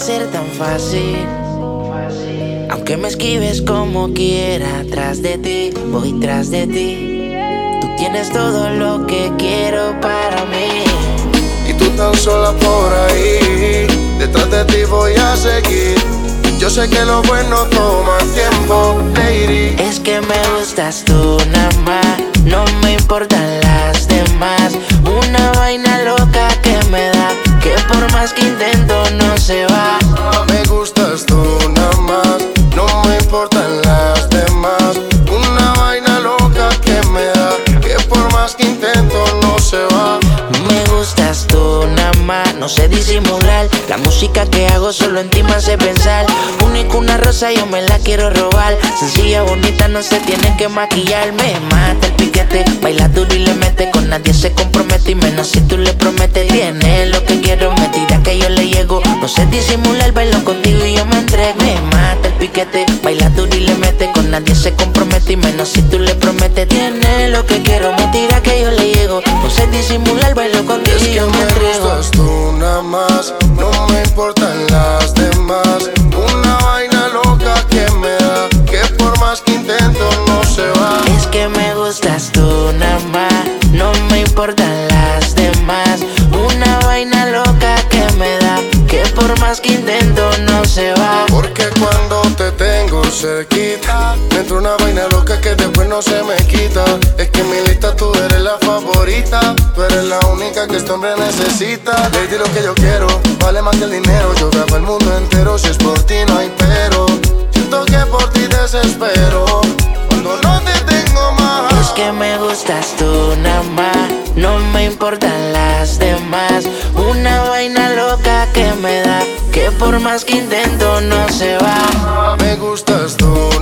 ser tan fácil. Aunque me esquives como quiera, tras de ti, voy tras de ti. Tú tienes todo lo que quiero para mí. Y tú tan sola por ahí, detrás de ti voy a seguir. Yo sé que lo bueno toma tiempo, lady. Es que me gustas tú nada más, no me importan las demás. Una vaina loca que me da, que por más que intento no se va. Me gustas tú nada más, no me importan las demás. Una vaina loca que me da, que por más que intento no se va. Me gustas tú nada más, no sé disimular. La música que hago solo en ti me hace pensar. Única una rosa, yo me la quiero robar. Sencilla, bonita, no se tiene que maquillar. Me mata el piquete, baila duro y le mete. Con nadie se compromete y menos si tú le prometes. Tiene lo que quiero, me tira que yo le llego. No sé disimular, bailo contigo y yo me entrego. Me mata el piquete, baila duro y le mete. Con nadie se compromete y menos si tú le prometes. Tiene lo que quiero, me tira que yo le llego. No sé disimular, bailo contigo y yo me entrego. Me gustas tú nada más, no me importan las demás. Una vaina loca que me da, que por más que intento no se va. Es que me gustas tú nada más, no me importan las demás. Una vaina loca que me da, que por más que intento no se va. Porque cuando te tengo cerquita, me entra una vaina loca que después no se me quita. Es que en mi lista tú eres la favorita, tú eres la única que este hombre necesita. Lady, lo que yo quiero vale más que el dinero. Yo viajo el mundo entero, si es por ti no hay pero. Siento que por ti desespero cuando no te tengo más. Es que me gustas tú nada más, no me importan las demás. Una vaina loca que me da, que por más que intento no se va. Me gustas tú